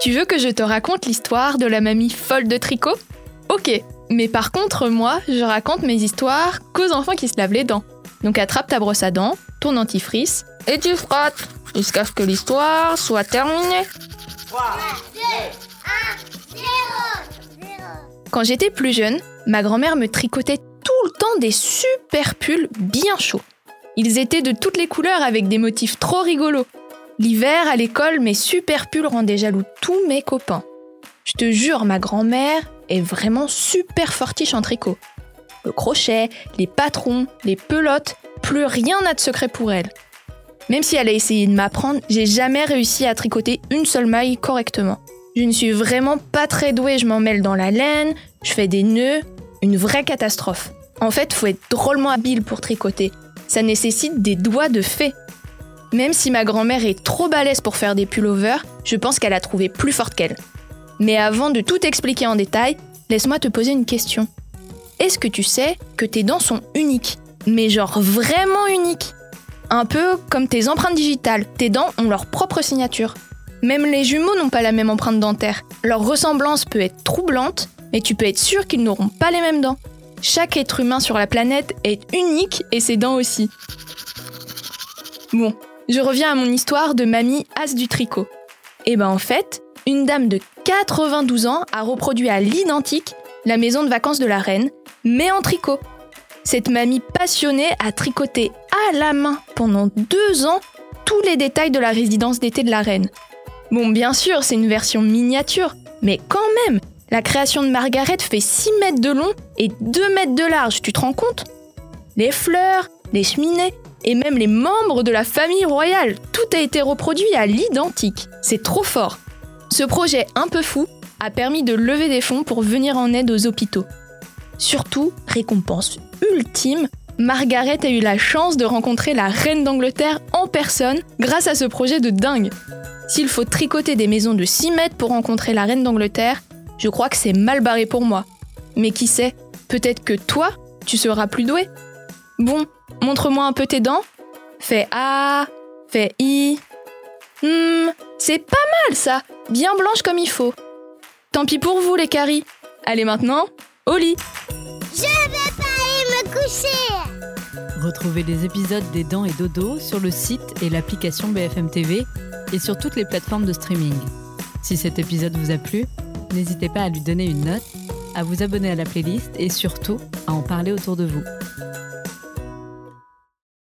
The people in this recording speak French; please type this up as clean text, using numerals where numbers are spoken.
Tu veux que je te raconte l'histoire de la mamie folle de tricot ? Ok, mais par contre, moi, je raconte mes histoires qu'aux enfants qui se lavent les dents. Donc attrape ta brosse à dents, ton dentifrice, et tu frottes jusqu'à ce que l'histoire soit terminée. 3, 2, 1, 0. Quand j'étais plus jeune, ma grand-mère me tricotait tout le temps des super pulls bien chauds. Ils étaient de toutes les couleurs avec des motifs trop rigolos. L'hiver, à l'école, mes super pulls rendaient jaloux tous mes copains. Je te jure, ma grand-mère est vraiment super fortiche en tricot. Le crochet, les patrons, les pelotes, plus rien n'a de secret pour elle. Même si elle a essayé de m'apprendre, j'ai jamais réussi à tricoter une seule maille correctement. Je ne suis vraiment pas très douée, je m'en mêle dans la laine, je fais des nœuds, une vraie catastrophe. En fait, faut être drôlement habile pour tricoter. Ça nécessite des doigts de fée. Même si ma grand-mère est trop balèze pour faire des pullovers, je pense qu'elle a trouvé plus forte qu'elle. Mais avant de tout expliquer en détail, laisse-moi te poser une question. Est-ce que tu sais que tes dents sont uniques ? Mais genre vraiment uniques ? Un peu comme tes empreintes digitales, tes dents ont leur propre signature. Même les jumeaux n'ont pas la même empreinte dentaire. Leur ressemblance peut être troublante, mais tu peux être sûr qu'ils n'auront pas les mêmes dents. Chaque être humain sur la planète est unique et ses dents aussi. Bon, je reviens à mon histoire de mamie as du tricot. Et en fait, une dame de 92 ans a reproduit à l'identique la maison de vacances de la reine, mais en tricot. Cette mamie passionnée a tricoté à la main pendant 2 ans tous les détails de la résidence d'été de la reine. Bon, bien sûr, c'est une version miniature, mais quand même, la création de Margaret fait 6 mètres de long et 2 mètres de large, tu te rends compte ? Les fleurs, les cheminées et même les membres de la famille royale, tout a été reproduit à l'identique. C'est trop fort. Ce projet un peu fou a permis de lever des fonds pour venir en aide aux hôpitaux. Surtout, récompense ultime, Margaret a eu la chance de rencontrer la reine d'Angleterre en personne grâce à ce projet de dingue. S'il faut tricoter des maisons de 6 mètres pour rencontrer la reine d'Angleterre, je crois que c'est mal barré pour moi. Mais qui sait, peut-être que toi, tu seras plus doué. Bon, montre-moi un peu tes dents. Fais A, fais I. C'est pas mal ça, bien blanche comme il faut. Tant pis pour vous les caries. Allez maintenant, au lit. Je vais pas aller me coucher. Retrouvez les épisodes des Dents et Dodo sur le site et l'application BFM TV et sur toutes les plateformes de streaming. Si cet épisode vous a plu, n'hésitez pas à lui donner une note, à vous abonner à la playlist et surtout à en parler autour de vous.